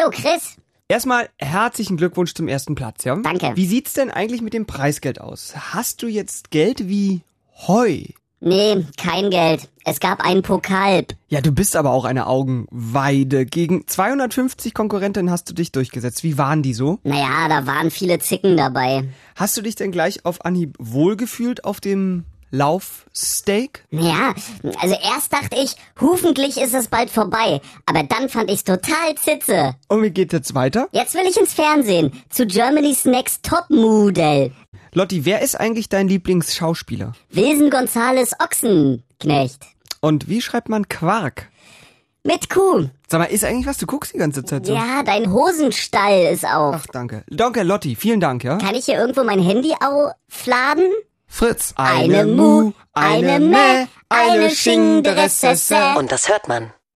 Hallo Chris. Erstmal herzlichen Glückwunsch zum ersten Platz, ja? Danke. Wie sieht's denn eigentlich mit dem Preisgeld aus? Hast du jetzt Geld wie Heu? Nee, kein Geld. Es gab einen Pokal. Ja, du bist aber auch eine Augenweide. Gegen 250 Konkurrentinnen hast du dich durchgesetzt. Wie waren die so? Naja, da waren viele Zicken dabei. Hast du dich denn gleich auf Anhieb wohlgefühlt auf dem Laufsteak? Ja, also erst dachte ich, hoffentlich ist es bald vorbei. Aber dann fand ich's total zitze. Und wie geht jetzt weiter? Jetzt will ich ins Fernsehen. Zu Germany's Next Top Model. Lotti, wer ist eigentlich dein Lieblingsschauspieler? Wilson Gonzales Ochsenknecht. Und wie schreibt man Quark? Mit Kuh. Sag mal, ist eigentlich was? Du guckst die ganze Zeit so. Ja, dein Hosenstall ist auf. Ach, danke. Danke, Lotti. Vielen Dank, ja? Kann ich hier irgendwo mein Handy aufladen? Fritz. Eine Mu, eine Mä, eine Schinderessesse. Und das hört man.